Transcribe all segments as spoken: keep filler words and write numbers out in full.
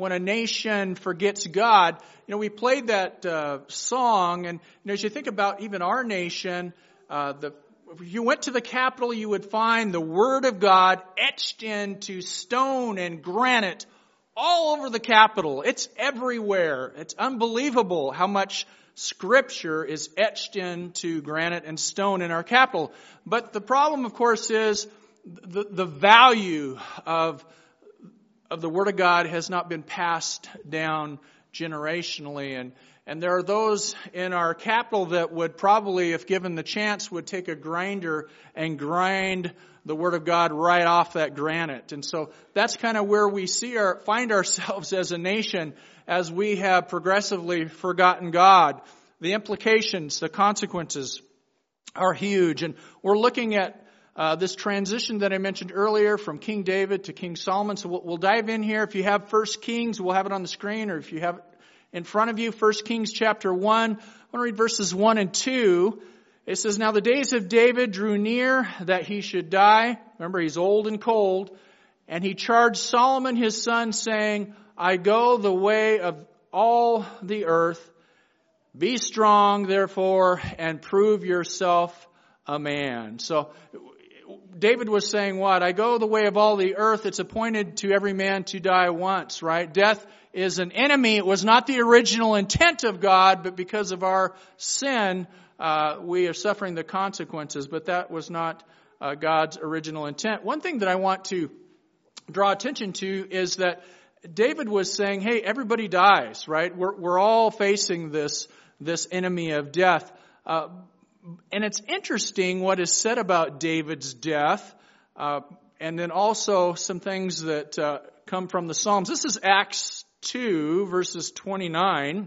when a nation forgets God. You know, we played that uh, song, and you know, as you think about even our nation, uh, the if you went to the Capitol, you would find the Word of God etched into stone and granite all over the Capitol. It's everywhere. It's unbelievable how much Scripture is etched into granite and stone in our Capitol. But the problem, of course, is the, the value of, of the Word of God has not been passed down generationally. And And there are those in our capital that would probably, if given the chance, would take a grinder and grind the Word of God right off that granite. And so that's kind of where we see our, find ourselves as a nation as we have progressively forgotten God. The implications, the consequences are huge. And we're looking at uh, this transition that I mentioned earlier from King David to King Solomon. So we'll, we'll dive in here. If you have First Kings, we'll have it on the screen, or if you have it in front of you, First Kings chapter one. I want to read verses one and two. It says, "Now the days of David drew near that he should die." Remember, he's old and cold. "And he charged Solomon his son, saying, I go the way of all the earth. Be strong, therefore, and prove yourself a man." So David was saying what? I go the way of all the earth. It's appointed to every man to die once, right? Death is an enemy. It was not the original intent of God, but because of our sin, uh, we are suffering the consequences. But that was not uh, God's original intent. One thing that I want to draw attention to is that David was saying, hey, everybody dies, right? We're, we're all facing this, this enemy of death. Uh, and it's interesting what is said about David's death, uh, and then also some things that uh, come from the Psalms. This is Acts two, verses twenty-nine,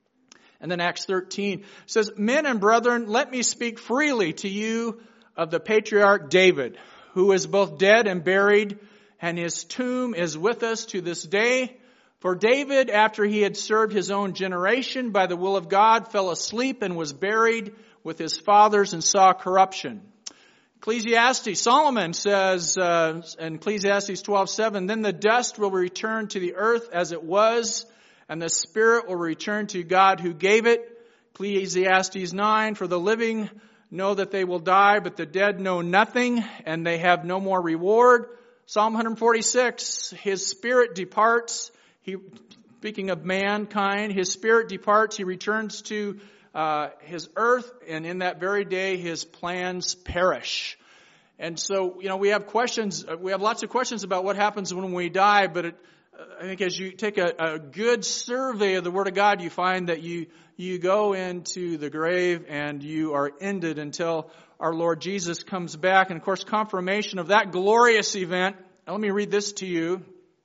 and then Acts thirteen. It says, "Men and brethren, let me speak freely to you of the patriarch David, who is both dead and buried, and his tomb is with us to this day. For David, after he had served his own generation by the will of God, fell asleep and was buried with his fathers and saw corruption." Ecclesiastes, Solomon says uh, in Ecclesiastes twelve seven, "Then the dust will return to the earth as it was, and the spirit will return to God who gave it." Ecclesiastes nine, "For the living know that they will die, but the dead know nothing, and they have no more reward." Psalm one forty-six, "His spirit departs." He, speaking of mankind, "His spirit departs, he returns to uh, his earth, and in that very day his plans perish." And so, you know, we have questions, we have lots of questions about what happens when we die, but it, I think as you take a, a good survey of the Word of God, you find that you, you go into the grave and you are ended until our Lord Jesus comes back. And of course, confirmation of that glorious event. Now, let me read this to you.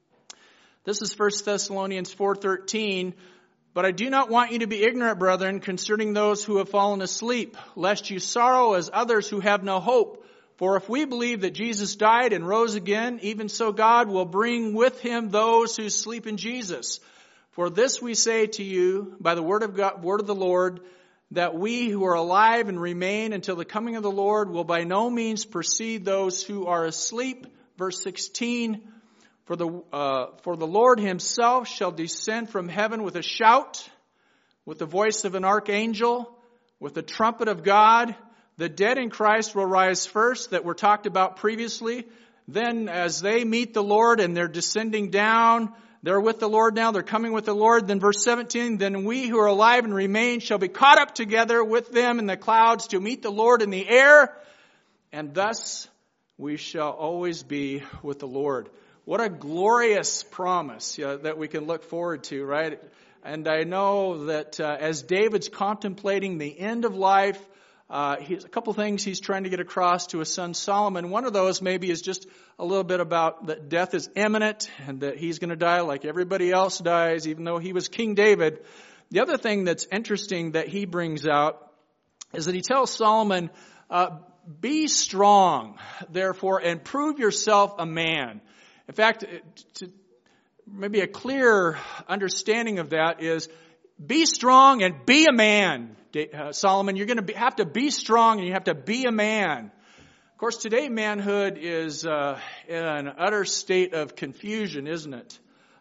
This is First Thessalonians four thirteen. "But I do not want you to be ignorant, brethren, concerning those who have fallen asleep, lest you sorrow as others who have no hope. For if we believe that Jesus died and rose again, even so God will bring with him those who sleep in Jesus. For this we say to you by the word of God, word of the Lord, that we who are alive and remain until the coming of the Lord will by no means precede those who are asleep." Verse sixteen, For the, uh, for the Lord himself shall descend from heaven with a shout, with the voice of an archangel, with the trumpet of God. The dead in Christ will rise first, that were talked about previously. Then as they meet the Lord and they're descending down, they're with the Lord now, they're coming with the Lord. Then verse seventeen, "Then we who are alive and remain shall be caught up together with them in the clouds to meet the Lord in the air. And thus we shall always be with the Lord." What a glorious promise you know, that we can look forward to, right? And I know that uh, as David's contemplating the end of life, uh, he's, a couple things he's trying to get across to his son Solomon. One of those maybe is just a little bit about that death is imminent and that he's going to die like everybody else dies, even though he was King David. The other thing that's interesting that he brings out is that he tells Solomon, uh, "Be strong, therefore, and prove yourself a man." In fact, to maybe a clear understanding of that is, be strong and be a man. Uh, Solomon, you're going to have to be strong and you have to be a man. Of course, today manhood is uh, in an utter state of confusion, isn't it?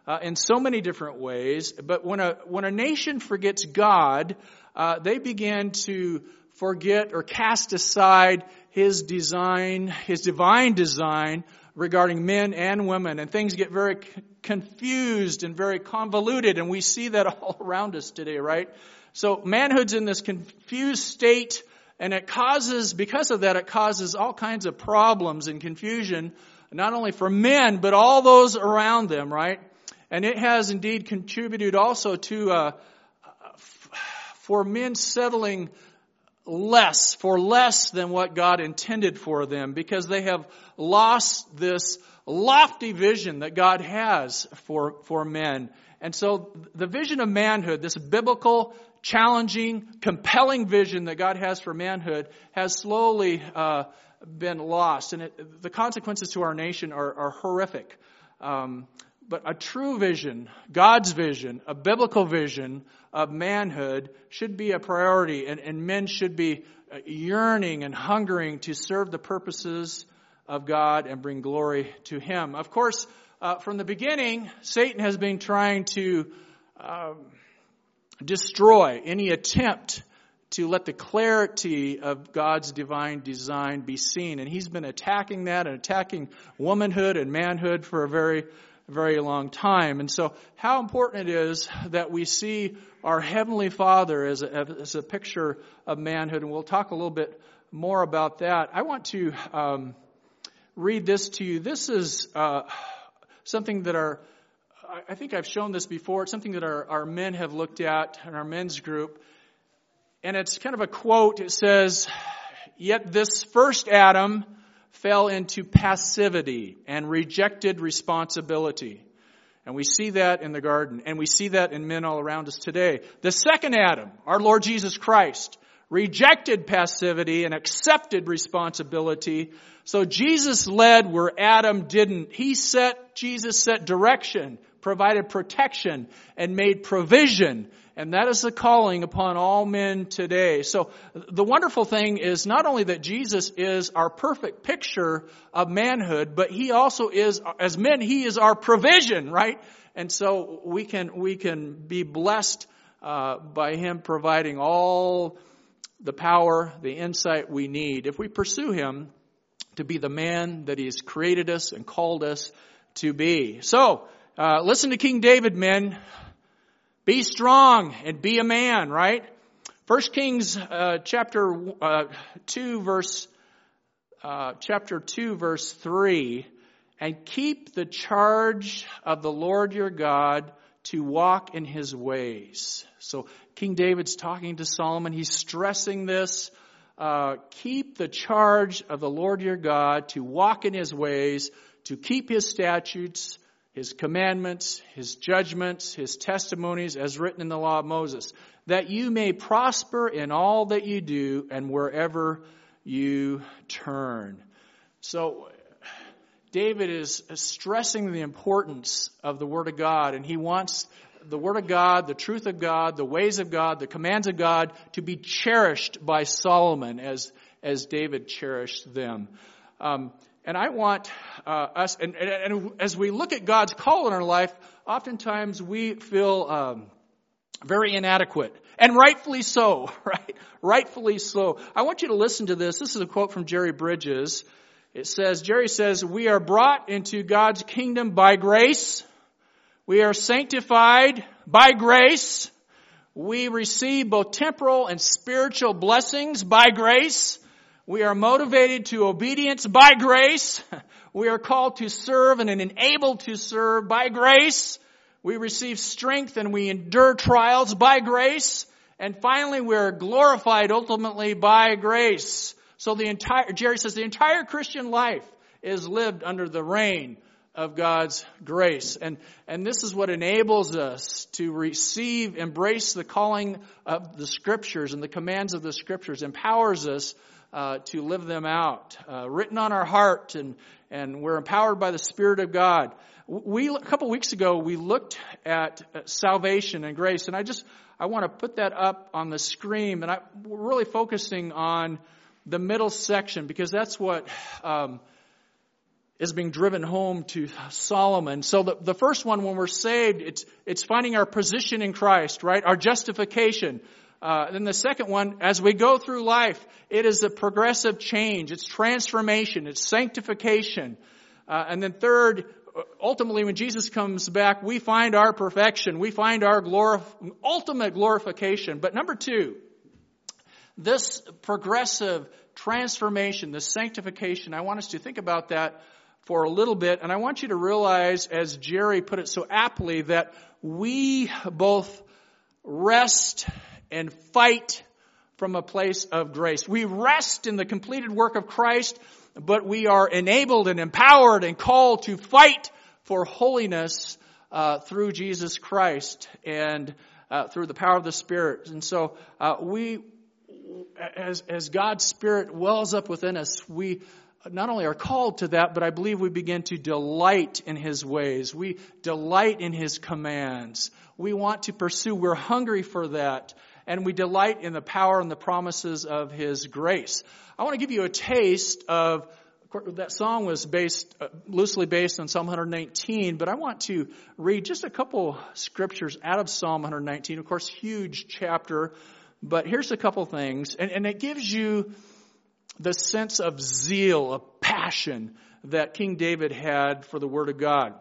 uh, in so many different ways. But when a when a nation forgets God, uh, they begin to forget or cast aside His design, His divine design regarding men and women, and things get very c- confused and very convoluted, and we see that all around us today, right? So manhood's in this confused state, and it causes, because of that, it causes all kinds of problems and confusion, not only for men, but all those around them, right? And it has indeed contributed also to, uh, for men settling less, for less than what God intended for them, because they have lost this lofty vision that God has for, for men. And so the vision of manhood, this biblical, challenging, compelling vision that God has for manhood, has slowly uh, been lost. And it, the consequences to our nation are, are horrific. Um, but a true vision, God's vision, a biblical vision of manhood should be a priority, and, and men should be yearning and hungering to serve the purposes of God and bring glory to Him. Of course, uh, from the beginning, Satan has been trying to um, destroy any attempt to let the clarity of God's divine design be seen. And he's been attacking that and attacking womanhood and manhood for a very, very long time. And so how important it is that we see our Heavenly Father as a, as a picture of manhood. And we'll talk a little bit more about that. I want to um, read this to you. This is uh, something that our, I think I've shown this before. It's something that our, our men have looked at in our men's group. And it's kind of a quote. It says, "Yet this first Adam fell into passivity and rejected responsibility." And we see that in the garden. And we see that in men all around us today. The second Adam, our Lord Jesus Christ, rejected passivity and accepted responsibility. So Jesus led where Adam didn't. He set, Jesus set direction, provided protection, and made provision. And that is the calling upon all men today. So the wonderful thing is not only that Jesus is our perfect picture of manhood, but He also is, as men, He is our provision, right? And so we can, we can be blessed uh, by Him providing all the power, the insight we need if we pursue Him to be the man that He has created us and called us to be. So, uh, listen to King David, men. Be strong and be a man, right? First Kings uh, chapter uh, two, verse uh, chapter two, verse three, and keep the charge of the Lord your God to walk in His ways. So King David's talking to Solomon. He's stressing this. Uh, keep the charge of the Lord your God to walk in His ways, to keep His statutes, His commandments, His judgments, His testimonies, as written in the law of Moses, that you may prosper in all that you do and wherever you turn. So David is stressing the importance of the Word of God, and he wants the Word of God, the truth of God, the ways of God, the commands of God to be cherished by Solomon as, as David cherished them. Um, And I want uh, us, and, and, and as we look at God's call in our life, oftentimes we feel um, very inadequate. And rightfully so, right? Rightfully so. I want you to listen to this. This is a quote from Jerry Bridges. It says, Jerry says, "We are brought into God's kingdom by grace. We are sanctified by grace. We receive both temporal and spiritual blessings by grace. We are motivated to obedience by grace. We are called to serve and enabled to serve by grace. We receive strength and we endure trials by grace. And finally, we are glorified ultimately by grace." So the entire, Jerry says, the entire Christian life is lived under the reign of God's grace. And, and this is what enables us to receive, embrace the calling of the Scriptures and the commands of the Scriptures, empowers us Uh, to live them out, uh, written on our heart, and and we're empowered by the Spirit of God. We a couple weeks ago we looked at salvation and grace, and I just I want to put that up on the screen, and I, we're really focusing on the middle section because that's what um, is being driven home to Solomon. So the, the first one, when we're saved, it's, it's finding our position in Christ, right? Our justification. Uh, then the second one, as we go through life, it is a progressive change. It's transformation. It's sanctification. Uh, and then third, ultimately, when Jesus comes back, we find our perfection. We find our glorif- ultimate glorification. But number two, this progressive transformation, this sanctification, I want us to think about that for a little bit. And I want you to realize, as Jerry put it so aptly, that we both rest and fight from a place of grace. We rest in the completed work of Christ, but we are enabled and empowered and called to fight for holiness uh, through Jesus Christ and uh, through the power of the Spirit. And so uh, we, as, as God's Spirit wells up within us, we not only are called to that, but I believe we begin to delight in His ways. We delight in His commands. We want to pursue. We're hungry for that. And we delight in the power and the promises of His grace. I want to give you a taste of, that song was based, uh, loosely based on Psalm one nineteen, but I want to read just a couple scriptures out of Psalm one nineteen. Of course, huge chapter, but here's a couple things. And, and it gives you the sense of zeal, of passion that King David had for the Word of God.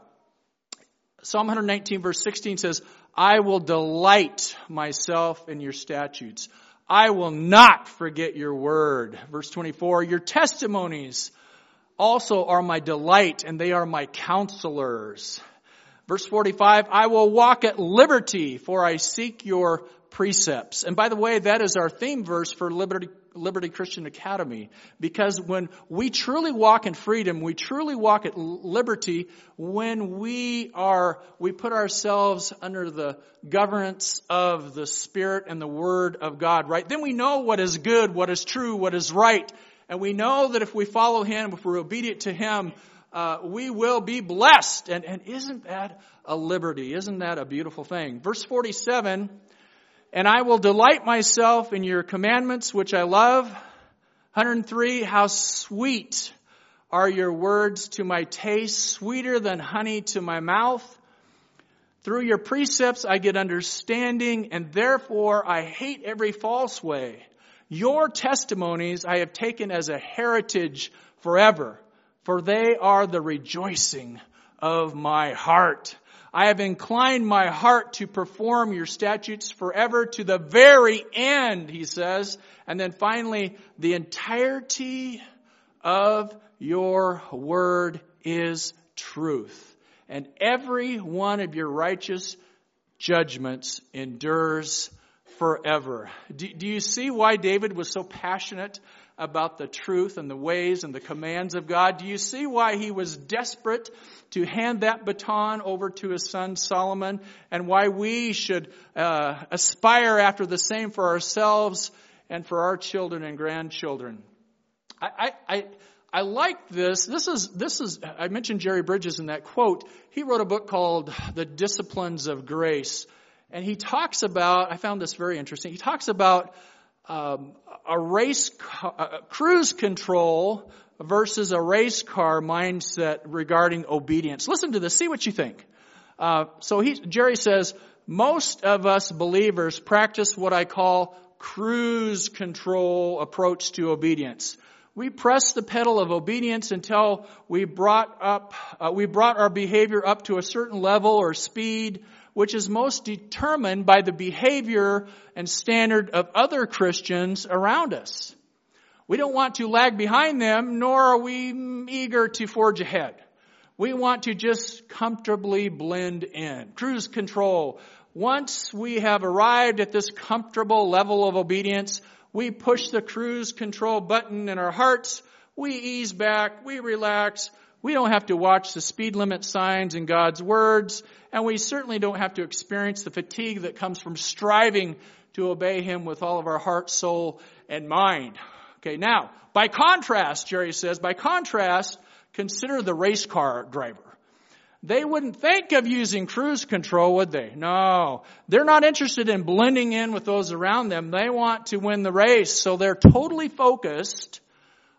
Psalm one nineteen verse sixteen says, I will delight myself in your statutes. I will not forget your word. Verse twenty-four, your testimonies also are my delight, and they are my counselors. Verse forty-five, I will walk at liberty, for I seek your precepts. And by the way, that is our theme verse for Liberty Liberty Christian Academy, because when we truly walk in freedom, we truly walk at liberty when we are, we put ourselves under the governance of the Spirit and the Word of God, right? Then we know what is good, what is true, what is right. And we know that if we follow Him, if we're obedient to Him, uh, we will be blessed. And, and isn't that a liberty? Isn't that a beautiful thing? Verse forty-seven, and I will delight myself in your commandments, which I love. one hundred three, how sweet are your words to my taste, sweeter than honey to my mouth. Through your precepts I get understanding, and therefore I hate every false way. Your testimonies I have taken as a heritage forever, for they are the rejoicing of my heart. I have inclined my heart to perform your statutes forever to the very end, he says. And then finally, the entirety of your word is truth. And every one of your righteous judgments endures forever. Do, do you see why David was so passionate about the truth and the ways and the commands of God? Do you see why he was desperate to hand that baton over to his son Solomon, and why we should uh, aspire after the same for ourselves and for our children and grandchildren? I, I, I, I like this. This is, this is, I mentioned Jerry Bridges in that quote. He wrote a book called The Disciplines of Grace. And he talks about, I found this very interesting, he talks about um, a race, a cruise control versus a race car mindset regarding obedience. Listen to this, see what you think. Uh, so he, Jerry says, most of us believers practice what I call cruise control approach to obedience. We press the pedal of obedience until we brought up, uh, we brought our behavior up to a certain level or speed, which is most determined by the behavior and standard of other Christians around us. We don't want to lag behind them, nor are we eager to forge ahead. We want to just comfortably blend in. Cruise control. Once we have arrived at this comfortable level of obedience, we push the cruise control button in our hearts. We ease back. We relax. We don't have to watch the speed limit signs in God's words. And we certainly don't have to experience the fatigue that comes from striving to obey Him with all of our heart, soul, and mind. Okay, now, by contrast, Jerry says, by contrast, consider the race car driver. They wouldn't think of using cruise control, would they? No. They're not interested in blending in with those around them. They want to win the race, so they're totally focused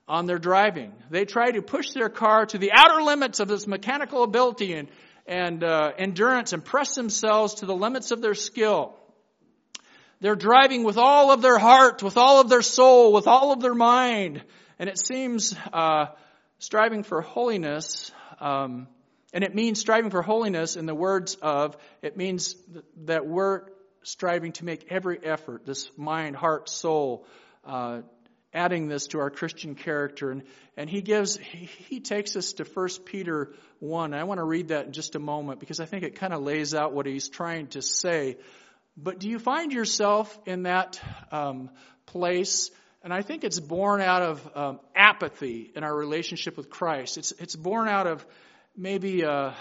on their driving. They try to push their car to the outer limits of its mechanical ability and, and uh, endurance and press themselves to the limits of their skill. They're driving with all of their heart, with all of their soul, with all of their mind. And it seems uh, striving for holiness, um, and it means striving for holiness in the words of, it means th- that we're striving to make every effort, this mind, heart, soul, uh, adding this to our Christian character. And, and he gives, he, he takes us to First Peter one. I want to read that in just a moment because I think it kind of lays out what he's trying to say. But do you find yourself in that um, place? And I think it's born out of um, apathy in our relationship with Christ. It's it's born out of maybe a,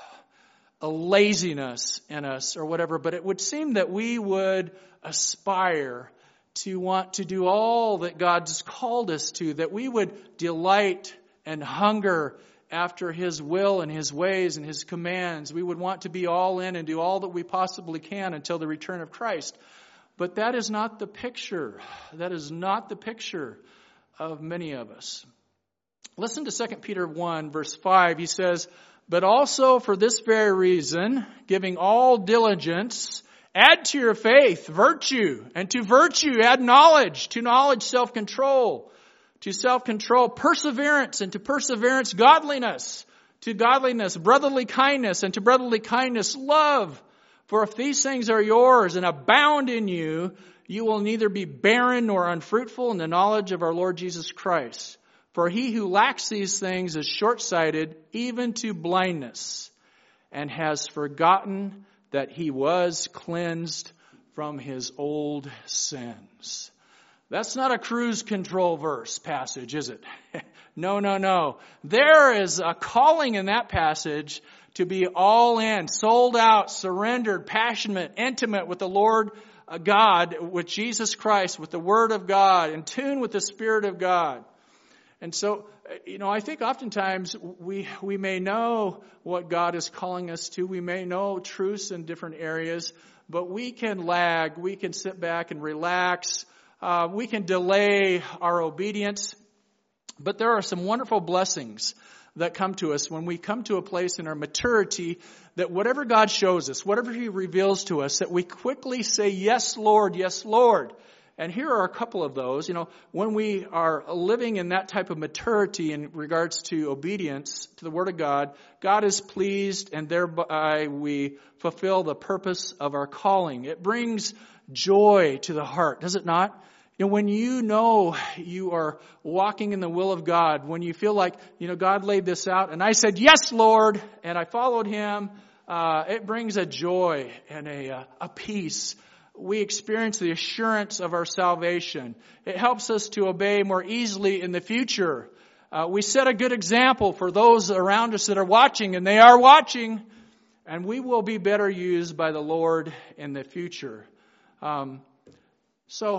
a laziness in us or whatever. But it would seem that we would aspire to want to do all that God's called us to, that we would delight and hunger after His will and His ways and His commands. We would want to be all in and do all that we possibly can until the return of Christ. But that is not the picture. That is not the picture of many of us. Listen to Second Peter one, verse five. He says, "But also for this very reason, giving all diligence, add to your faith virtue, and to virtue add knowledge, to knowledge self-control, to self-control perseverance, and to perseverance godliness, to godliness brotherly kindness, and to brotherly kindness love. For if these things are yours and abound in you, you will neither be barren nor unfruitful in the knowledge of our Lord Jesus Christ. For he who lacks these things is short-sighted, even to blindness, and has forgotten that he was cleansed from his old sins." That's not a cruise control verse passage, is it? No, no, no. There is a calling in that passage to be all in, sold out, surrendered, passionate, intimate with the Lord God, with Jesus Christ, with the Word of God, in tune with the Spirit of God. And so, you know, I think oftentimes we we may know what God is calling us to. We may know truths in different areas, but we can lag. We can sit back and relax. Uh, we can delay our obedience. But there are some wonderful blessings that come to us when we come to a place in our maturity that whatever God shows us, whatever He reveals to us, that we quickly say, "Yes, Lord, yes, Lord." And here are a couple of those. You know, when we are living in that type of maturity in regards to obedience to the Word of God, God is pleased, and thereby we fulfill the purpose of our calling. It brings joy to the heart, does it not? You know, when you know you are walking in the will of God, when you feel like, you know, God laid this out, and I said, "Yes, Lord," and I followed Him, uh, it brings a joy and a, a peace. We experience the assurance of our salvation. It helps us to obey more easily in the future. Uh, we set a good example for those around us that are watching, and they are watching, and we will be better used by the Lord in the future. Um, so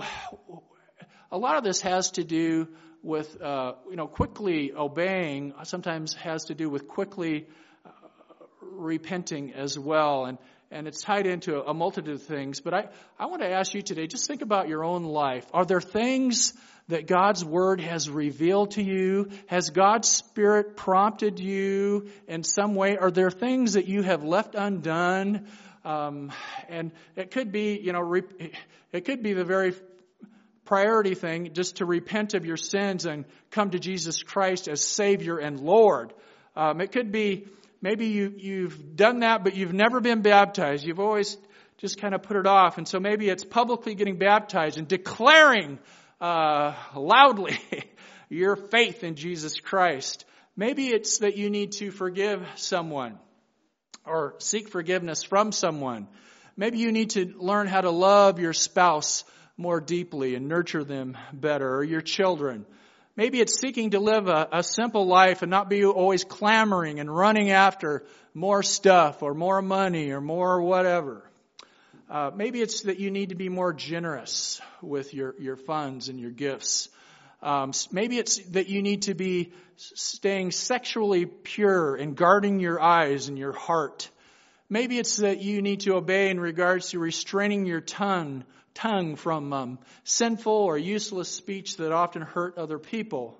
a lot of this has to do with, uh, you know, quickly obeying, sometimes has to do with quickly uh, repenting as well. And And it's tied into a multitude of things. But I, I want to ask you today, just think about your own life. Are there things that God's Word has revealed to you? Has God's Spirit prompted you in some way? Are there things that you have left undone? Um, and it could be, you know, re- it could be the very priority thing, just to repent of your sins and come to Jesus Christ as Savior and Lord. Um, it could be Maybe you, you've done that, but you've never been baptized. You've always just kind of put it off. And so maybe it's publicly getting baptized and declaring uh, loudly your faith in Jesus Christ. Maybe it's that you need to forgive someone or seek forgiveness from someone. Maybe you need to learn how to love your spouse more deeply and nurture them better, or your children. Maybe it's seeking to live a, a simple life and not be always clamoring and running after more stuff or more money or more whatever. Uh, maybe it's that you need to be more generous with your, your funds and your gifts. Um, maybe it's that you need to be staying sexually pure and guarding your eyes and your heart. Maybe it's that you need to obey in regards to restraining your tongue tongue from um, sinful or useless speech that often hurt other people.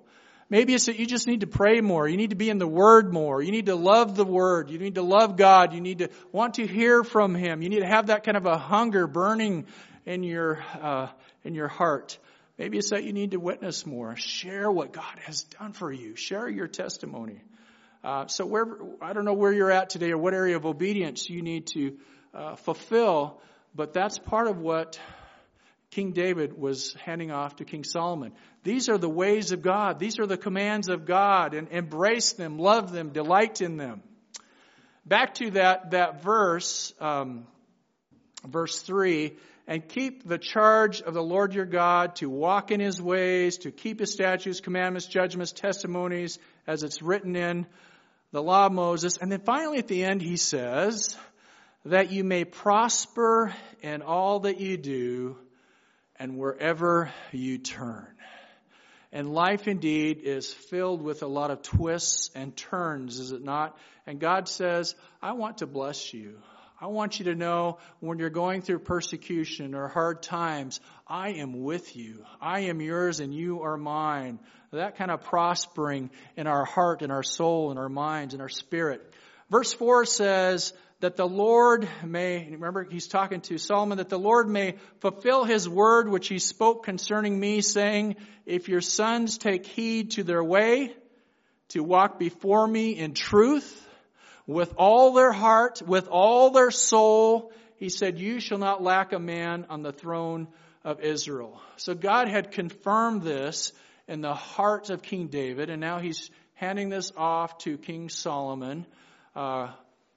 Maybe it's that you just need to pray more. You need to be in the Word more. You need to love the Word. You need to love God. You need to want to hear from Him. You need to have that kind of a hunger burning in your uh, in your heart. Maybe it's that you need to witness more. Share what God has done for you. Share your testimony. Uh, so where I don't know where you're at today or what area of obedience you need to uh, fulfill, but that's part of what King David was handing off to King Solomon. These are the ways of God. These are the commands of God, and embrace them, love them, delight in them. Back to that, that verse, um, verse three, and keep the charge of the Lord your God to walk in His ways, to keep His statutes, commandments, judgments, testimonies, as it's written in the law of Moses. And then finally at the end he says, that you may prosper in all that you do and wherever you turn. And life indeed is filled with a lot of twists and turns, is it not? And God says, I want to bless you. I want you to know when you're going through persecution or hard times, I am with you. I am yours and you are mine. That kind of prospering in our heart, in our soul, in our minds, in our spirit. Verse four says that the Lord may, remember he's talking to Solomon, that the Lord may fulfill His word which He spoke concerning me, saying, if your sons take heed to their way, to walk before me in truth, with all their heart, with all their soul, He said, you shall not lack a man on the throne of Israel. So God had confirmed this in the heart of King David, and now He's handing this off to King Solomon, uh,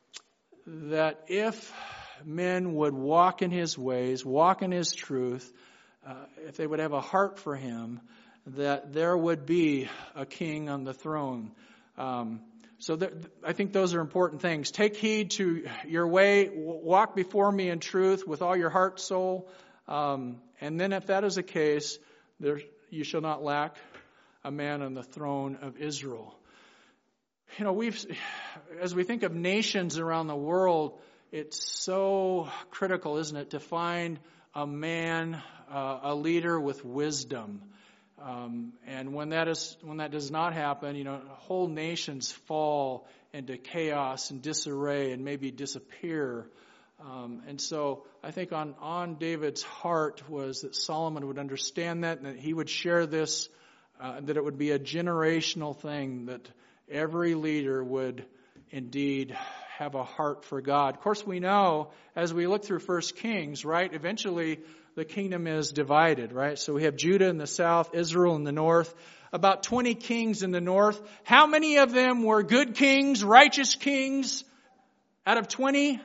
that if men would walk in His ways, walk in His truth, uh, if they would have a heart for Him, that there would be a king on the throne. Um, So there, I think those are important things. Take heed to your way. Walk before me in truth with all your heart, soul. Um, and then if that is the case, there, you shall not lack a man on the throne of Israel. You know, we've, as we think of nations around the world, it's so critical, isn't it, to find a man, uh, a leader with wisdom. Um, and when that is when that does not happen, you know, whole nations fall into chaos and disarray and maybe disappear. Um, and so I think on, on David's heart was that Solomon would understand that and that he would share this, uh, that it would be a generational thing, that every leader would indeed have a heart for God. Of course, we know as we look through First Kings, right, eventually the kingdom is divided, right? So we have Judah in the south, Israel in the north, about twenty kings in the north. How many of them were good kings, righteous kings? Out of twenty?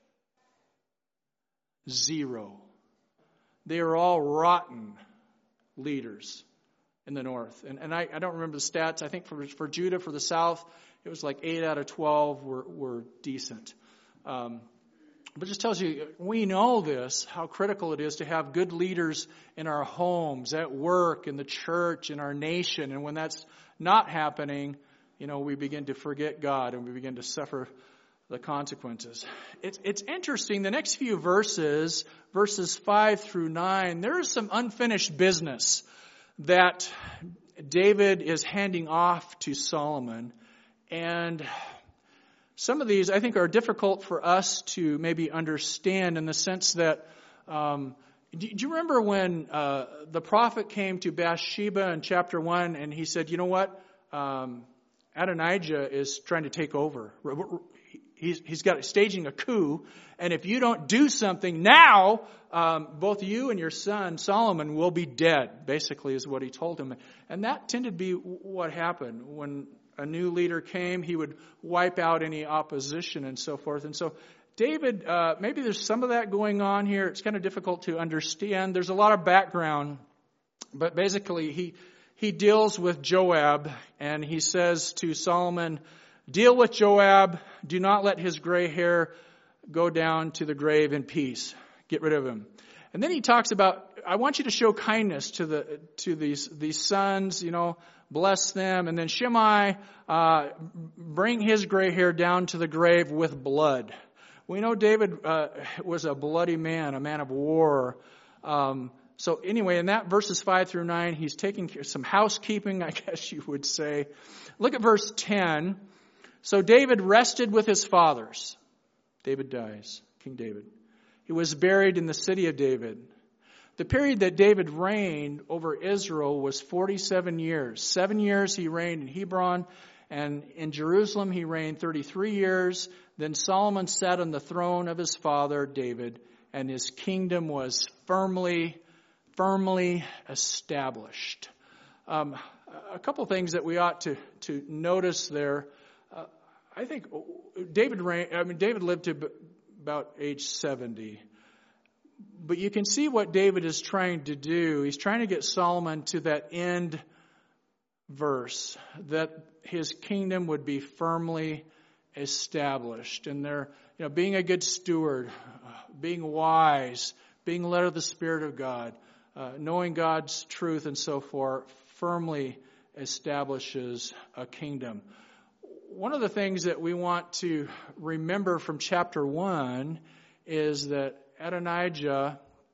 Zero. They are all rotten leaders in the north. And, and I, I don't remember the stats. I think for, for Judah, for the south, it was like eight out of twelve were, were decent. Um, But it just tells you, we know this, how critical it is to have good leaders in our homes, at work, in the church, in our nation. And when that's not happening, you know, we begin to forget God and we begin to suffer the consequences. It's, it's interesting, the next few verses, verses five through nine, there is some unfinished business that David is handing off to Solomon. And some of these, I think, are difficult for us to maybe understand in the sense that, um, do, do you remember when uh, the prophet came to Bathsheba in chapter one and he said, you know what, um, Adonijah is trying to take over. He's, he's got staging a coup, and if you don't do something now, um, both you and your son Solomon will be dead, basically is what he told him. And that tended to be what happened. When a new leader came, he would wipe out any opposition and so forth. And so David, uh, maybe there's some of that going on here. It's kind of difficult to understand. There's a lot of background, but basically he he deals with Joab, and he says to Solomon, deal with Joab. Do not let his gray hair go down to the grave in peace. Get rid of him. And then he talks about, I want you to show kindness to the to these these sons, you know, bless them. And then Shimei, uh, bring his gray hair down to the grave with blood. We know David uh, was a bloody man, a man of war. Um, so anyway, in that verses five through nine, he's taking care of some housekeeping, I guess you would say. Look at verse ten. So David rested with his fathers. David dies, King David. He was buried in the city of David. The period that David reigned over Israel was forty-seven years. Seven years he reigned in Hebron, and in Jerusalem he reigned thirty-three years. Then Solomon sat on the throne of his father David, and his kingdom was firmly, firmly established. Um, a couple things that we ought to, to notice there. Uh, I think David reigned, I mean, David lived to about age seventy. But you can see what David is trying to do. He's trying to get Solomon to that end verse, that his kingdom would be firmly established. And they're, you know, being a good steward, being wise, being led of the Spirit of God, uh, knowing God's truth and so forth, firmly establishes a kingdom. One of the things that we want to remember from chapter one is that Adonijah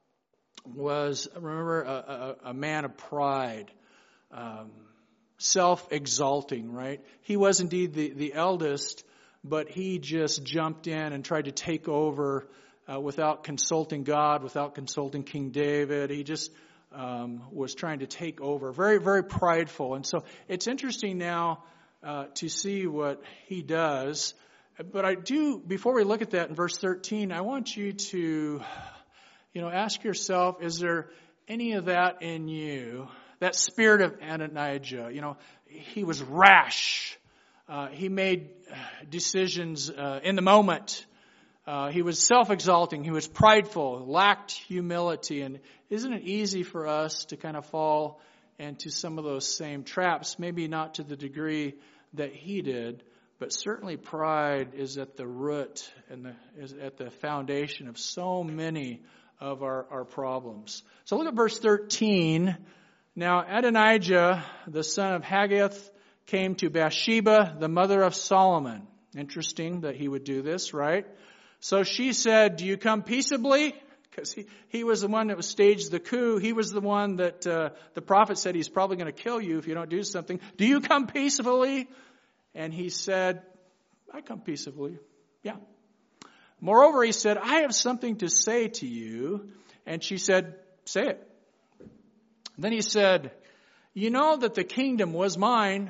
was, remember, a, a, a man of pride, um, self-exalting, right? He was indeed the, the eldest, but he just jumped in and tried to take over uh, without consulting God, without consulting King David. He just um, was trying to take over. Very, very prideful. And so it's interesting now uh, to see what he does. But I do, before we look at that in verse thirteen, I want you to, you know, ask yourself, is there any of that in you? That spirit of Adonijah, you know, he was rash. Uh, he made decisions uh, in the moment. Uh, he was self-exalting. He was prideful, lacked humility. And isn't it easy for us to kind of fall into some of those same traps? Maybe not to the degree that he did. But certainly pride is at the root and the, is at the foundation of so many of our, our problems. So look at verse thirteen. Now Adonijah, the son of Haggith, came to Bathsheba, the mother of Solomon. Interesting that he would do this, right? So she said, do you come peaceably? Because he, he was the one that was staged the coup. He was the one that uh, the prophet said he's probably going to kill you if you don't do something. Do you come peaceably? And he said, I come peaceably. Yeah. Moreover, he said, I have something to say to you. And she said, say it. Then he said, you know that the kingdom was mine.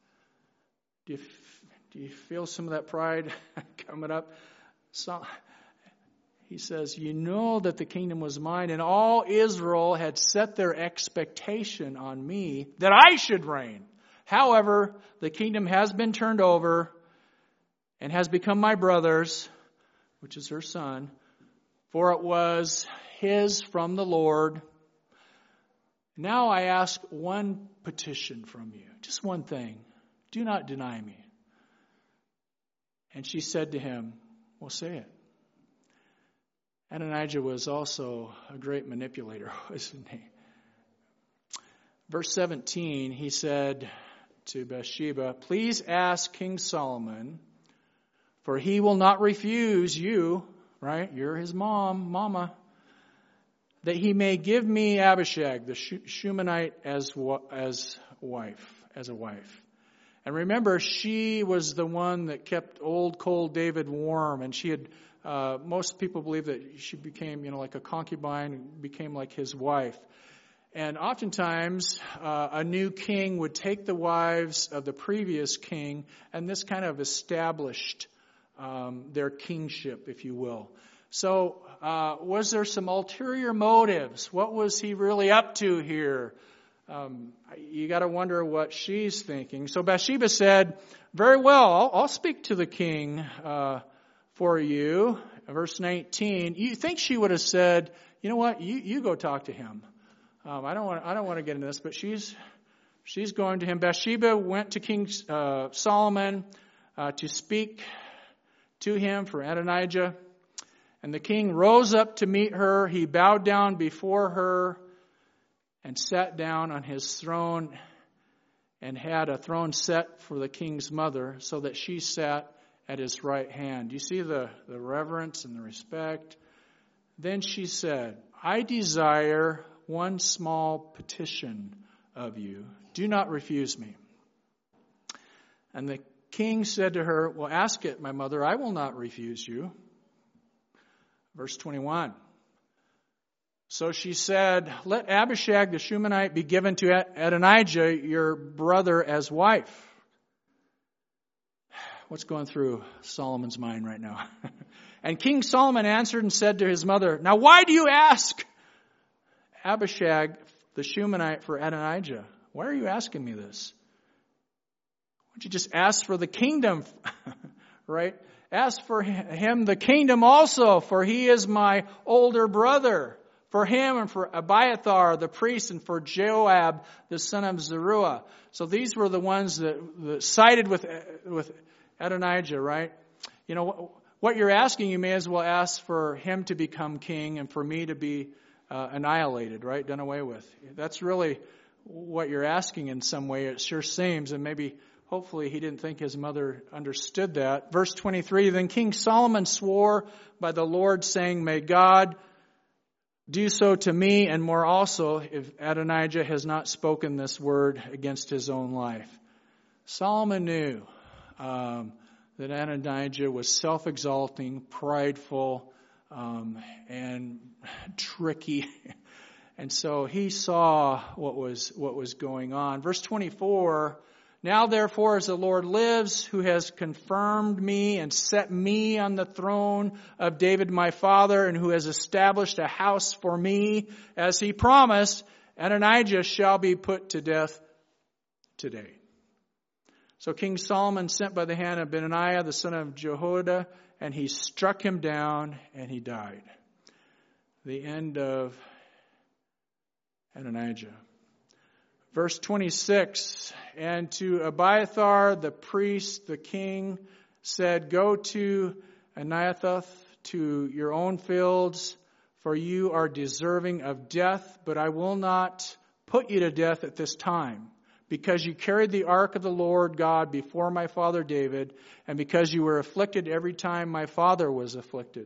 Do you, do you feel some of that pride coming up? So, he says, you know that the kingdom was mine, and all Israel had set their expectation on me that I should reign. However, the kingdom has been turned over and has become my brother's, which is her son, for it was his from the Lord. Now I ask one petition from you, just one thing. Do not deny me. And she said to him, well, say it. Adonijah was also a great manipulator, wasn't he? Verse seventeen, he said to Bathsheba, please ask King Solomon, for he will not refuse you, right? You're his mom, mama, that he may give me Abishag, the Shunammite, as as wife, as a wife. And remember, she was the one that kept old, cold David warm, and she had. Uh, most people believe that she became, you know, like a concubine, and became like his wife. And oftentimes, uh, a new king would take the wives of the previous king, and this kind of established um, their kingship, if you will. So, uh, was there some ulterior motives? What was he really up to here? Um, you got to wonder what she's thinking. So Bathsheba said, "Very well, I'll, I'll speak to the king uh, for you." Verse nineteen. You think she would have said, "You know what? You you go talk to him." Um, I don't want. I don't want to get into this, but she's she's going to him. Bathsheba went to King uh, Solomon uh, to speak to him for Adonijah, and the king rose up to meet her. He bowed down before her and sat down on his throne, and had a throne set for the king's mother, so that she sat at his right hand. You see the the reverence and the respect. Then she said, "I desire one small petition of you. Do not refuse me. And the king said to her, well, ask it, my mother. I will not refuse you. Verse twenty-one. So she said, let Abishag the Shunammite be given to Adonijah, your brother, as wife. What's going through Solomon's mind right now? And King Solomon answered and said to his mother, now why do you ask Abishag the Shunammite for Adonijah? Why are you asking me this? Why don't you just ask for the kingdom, right? Ask for him the kingdom also, for he is my older brother. For him and for Abiathar the priest and for Joab the son of Zeruiah. So these were the ones that, that sided with, with Adonijah, right? You know, what you're asking, you may as well ask for him to become king and for me to be uh, annihilated, right? Done away with. That's really what you're asking in some way. It sure seems, and maybe hopefully he didn't think his mother understood that. Verse twenty-three, then King Solomon swore by the Lord, saying, may God do so to me and more also if Adonijah has not spoken this word against his own life. Solomon knew um, that Adonijah was self-exalting, prideful, um, and tricky. And so he saw what was what was going on. Verse twenty-four, now therefore as the Lord lives, who has confirmed me and set me on the throne of David my father, and who has established a house for me, as he promised, Adonijah shall be put to death today. So King Solomon sent by the hand of Benaiah, the son of Jehoiada, and he struck him down, and he died. The end of Adonijah. Verse twenty-six, and to Abiathar the priest, the king, said, go to Anathoth, to your own fields, for you are deserving of death, but I will not put you to death at this time, because you carried the ark of the Lord God before my father David, and because you were afflicted every time my father was afflicted.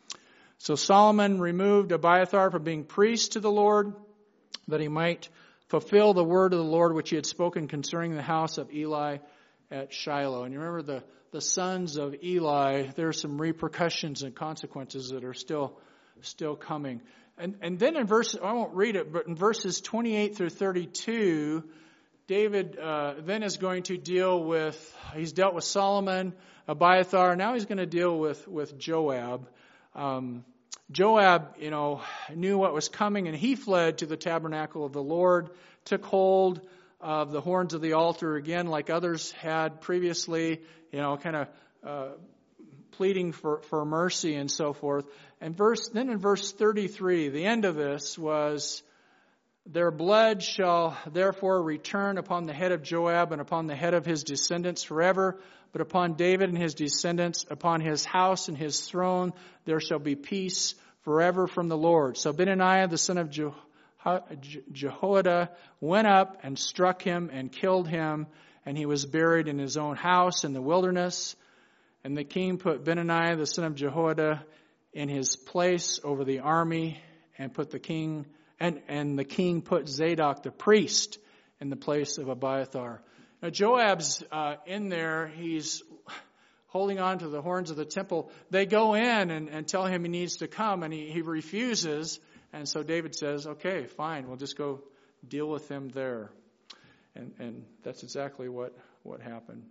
So Solomon removed Abiathar from being priest to the Lord, that he might fulfill the word of the Lord which he had spoken concerning the house of Eli at Shiloh. And you remember the, the sons of Eli, there are some repercussions and consequences that are still still coming. And and then in verse, I won't read it, but in verses twenty-eight through thirty-two, David uh, then is going to deal with, he's dealt with Solomon, Abiathar, now he's going to deal with, with Joab. Um, Joab, you know, knew what was coming, and he fled to the tabernacle of the Lord, took hold of the horns of the altar again, like others had previously, you know, kind of uh, pleading for, for mercy and so forth. And verse then in verse thirty-three, the end of this was, their blood shall therefore return upon the head of Joab and upon the head of his descendants forever, but upon David and his descendants, upon his house and his throne, there shall be peace forever from the Lord. So Benaiah, the son of Je- Je- Jehoiada, went up and struck him and killed him, and he was buried in his own house in the wilderness. And the king put Benaiah, the son of Jehoiada, in his place over the army, and put the king and, and the king put Zadok the priest in the place of Abiathar. Now Joab's uh, in there. He's holding on to the horns of the temple. They go in and, and tell him he needs to come, and he, he refuses. And so David says, okay, fine, we'll just go deal with him there. And, and that's exactly what, what happened.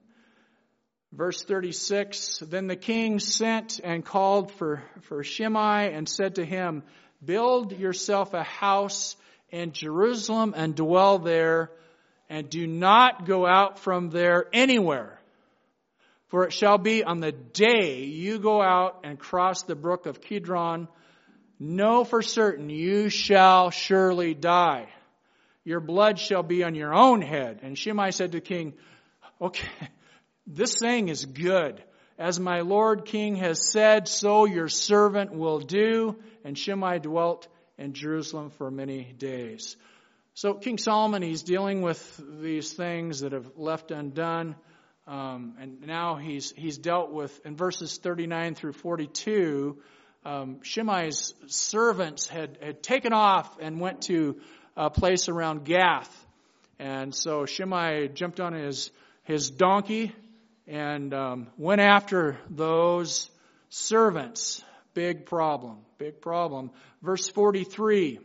Verse thirty-six, then the king sent and called for, for Shimei and said to him, build yourself a house in Jerusalem and dwell there, and do not go out from there anywhere. For it shall be on the day you go out and cross the brook of Kidron, know for certain you shall surely die. Your blood shall be on your own head. And Shimei said to the king, okay, this saying is good. As my lord king has said, so your servant will do. And Shimei dwelt in Jerusalem for many days. So King Solomon, he's dealing with these things that have left undone. Um, and now he's he's dealt with, in verses thirty-nine through forty-two, um, Shimei's servants had, had taken off and went to a place around Gath. And so Shimei jumped on his, his donkey and um, went after those servants. Big problem, big problem. Verse forty-three.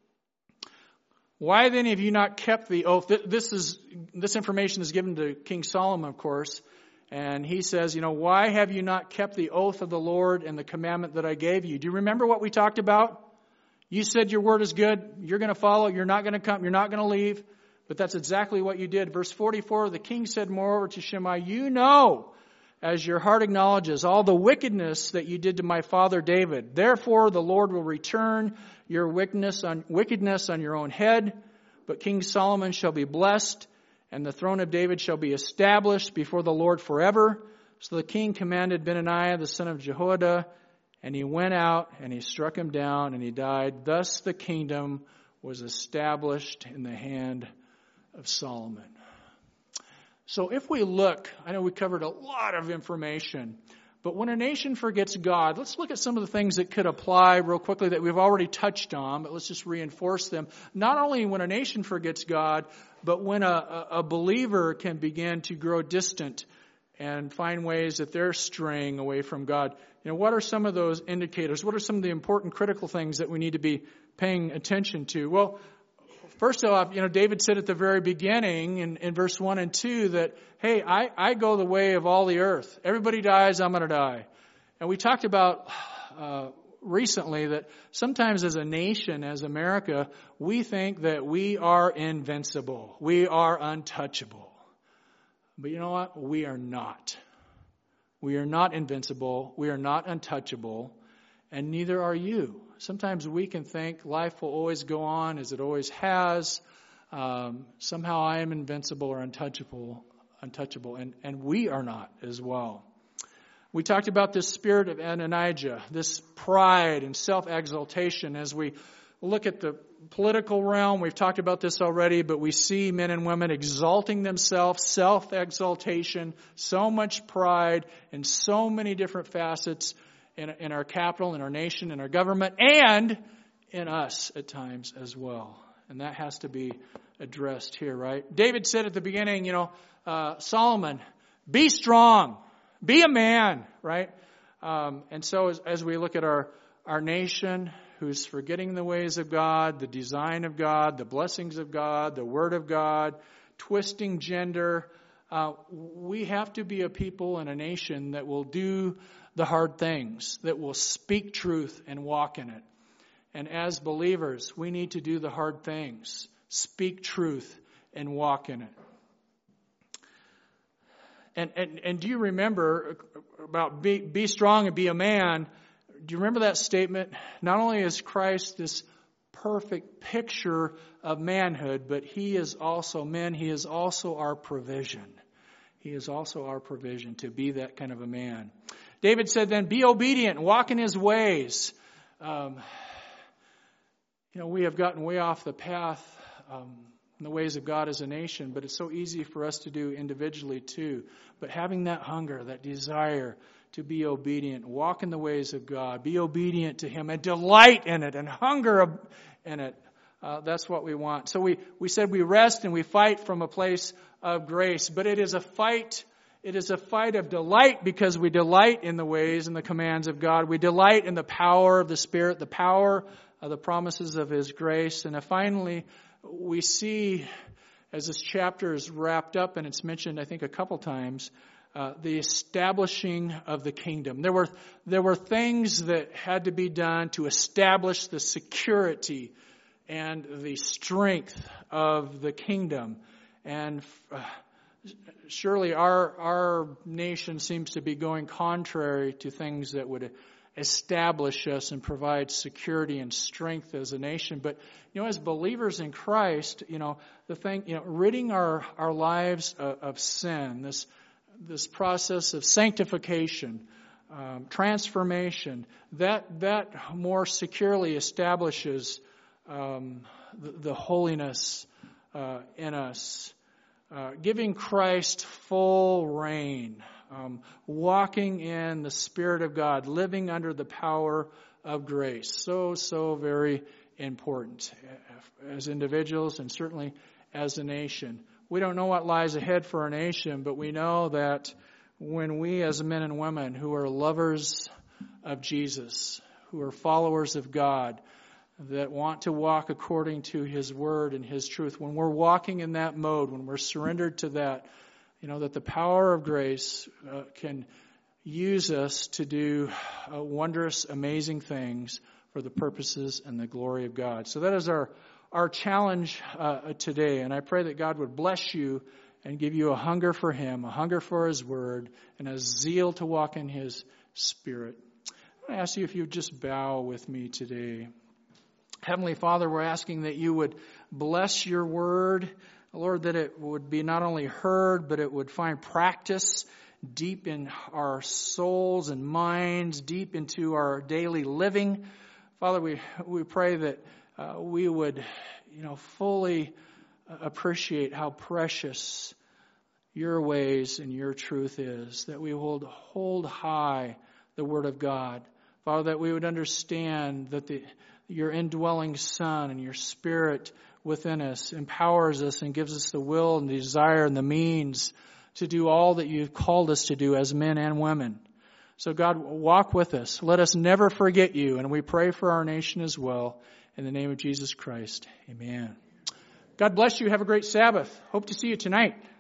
Why then have you not kept the oath? This is this information is given to King Solomon, of course. And he says, you know, why have you not kept the oath of the Lord and the commandment that I gave you? Do you remember what we talked about? You said your word is good. You're going to follow. You're not going to come. You're not going to leave. But that's exactly what you did. Verse forty-four, the king said moreover to Shimei, you know, as your heart acknowledges, all the wickedness that you did to my father David. Therefore, the Lord will return your wickedness on, wickedness on your own head. But King Solomon shall be blessed, and the throne of David shall be established before the Lord forever. So the king commanded Benaiah, the son of Jehoiada, and he went out, and he struck him down, and he died. Thus the kingdom was established in the hand of Solomon. So if we look, I know we covered a lot of information, but when a nation forgets God, let's look at some of the things that could apply real quickly that we've already touched on, but let's just reinforce them. Not only when a nation forgets God, but when a, a, a believer can begin to grow distant and find ways that they're straying away from God. You know, what are some of those indicators? What are some of the important critical things that we need to be paying attention to? Well, first off, you know, David said at the very beginning in, in verse one and two that, hey, I, I go the way of all the earth. Everybody dies, I'm going to die. And we talked about uh, recently that sometimes as a nation, as America, we think that we are invincible. We are untouchable. But you know what? We are not. We are not invincible. We are not untouchable. And neither are you. Sometimes we can think life will always go on as it always has. Um, somehow I am invincible or untouchable, untouchable, and, and we are not as well. We talked about this spirit of Adonijah, this pride and self-exaltation as we look at the political realm. We've talked about this already, but we see men and women exalting themselves, self-exaltation, so much pride in so many different facets in, in our capital, in our nation, in our government, and in us at times as well. And that has to be addressed here, right? David said at the beginning, you know, uh, Solomon, be strong, be a man, right? Um, and so as, as we look at our, our nation, who's forgetting the ways of God, the design of God, the blessings of God, the word of God, twisting gender, uh, we have to be a people and a nation that will do the hard things, that will speak truth and walk in it. And as believers, we need to do the hard things, speak truth and walk in it. And and, and do you remember about be, be strong and be a man? Do you remember that statement? Not only is Christ this perfect picture of manhood, but He is also, men, He is also our provision. He is also our provision to be that kind of a man. David said then, be obedient and walk in His ways. Um, you know, we have gotten way off the path um, in the ways of God as a nation, but it's so easy for us to do individually too. But having that hunger, that desire to be obedient, walk in the ways of God, be obedient to Him and delight in it and hunger in it. Uh, that's what we want. So we, we said we rest and we fight from a place of grace, but it is a fight. It is a fight of delight because we delight in the ways and the commands of God. We delight in the power of the Spirit, the power of the promises of His grace. And finally, we see as this chapter is wrapped up, and it's mentioned, I think, a couple times, Uh, the establishing of the kingdom. There were there were things that had to be done to establish the security and the strength of the kingdom. And uh, surely our our nation seems to be going contrary to things that would establish us and provide security and strength as a nation. But you know, as believers in Christ, you know, the thing, you know, ridding our our lives of, of sin, this. This process of sanctification, um, transformation, that that more securely establishes um, the, the holiness uh, in us, uh, giving Christ full reign, um, walking in the Spirit of God, living under the power of grace. So, so very important as individuals and certainly as a nation. We don't know what lies ahead for our nation, but we know that when we as men and women who are lovers of Jesus, who are followers of God, that want to walk according to His Word and His truth, when we're walking in that mode, when we're surrendered to that, you know, that the power of grace uh, can use us to do uh, wondrous, amazing things for the purposes and the glory of God. So that is our, our challenge uh, today, and I pray that God would bless you and give you a hunger for Him, a hunger for His Word, and a zeal to walk in His Spirit. I ask you if you would just bow with me today. Heavenly Father, we're asking that you would bless your Word, Lord, that it would be not only heard, but it would find practice deep in our souls and minds, deep into our daily living. Father, we we pray that uh, we would, you know, fully appreciate how precious your ways and your truth is, that we would hold high the Word of God. Father, that we would understand that the, your indwelling Son and your Spirit within us empowers us and gives us the will and the desire and the means to do all that you've called us to do as men and women. So God, walk with us. Let us never forget you, and we pray for our nation as well. In the name of Jesus Christ, amen. God bless you. Have a great Sabbath. Hope to see you tonight.